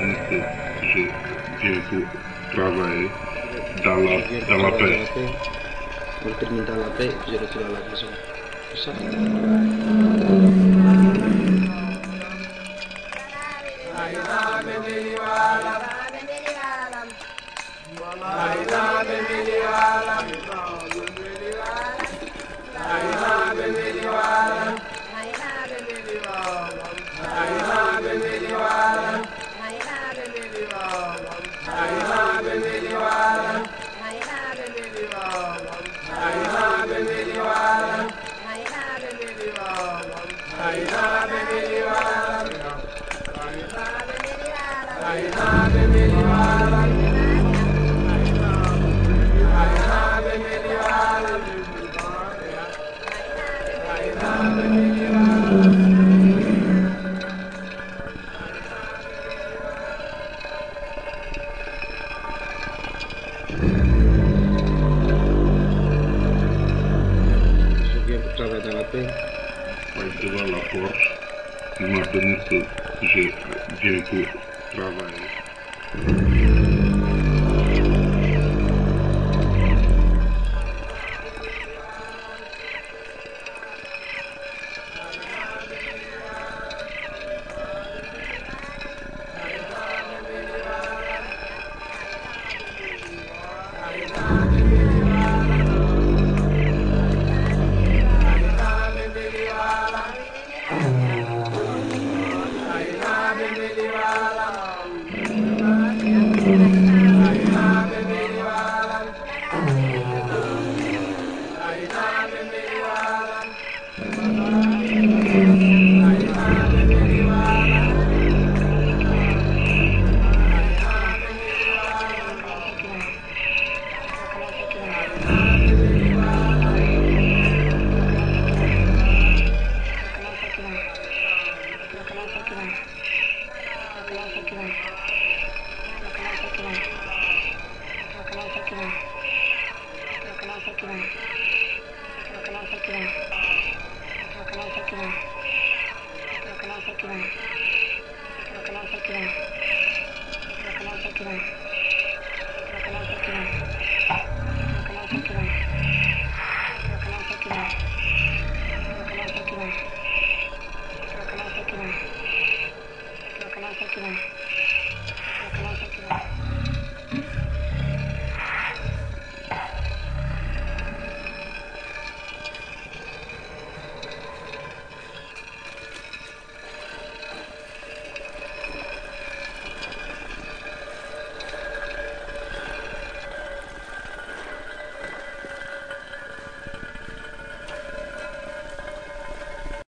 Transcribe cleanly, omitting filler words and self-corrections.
donné que j'ai beaucoup travaillé dans la paix. On termine dans la paix et puis je retourne à la maison. C'est ça. Je viens pour travailler dans la paix. Ouais, devant la porte, il m'a donné que j'ai beaucoup travaillé.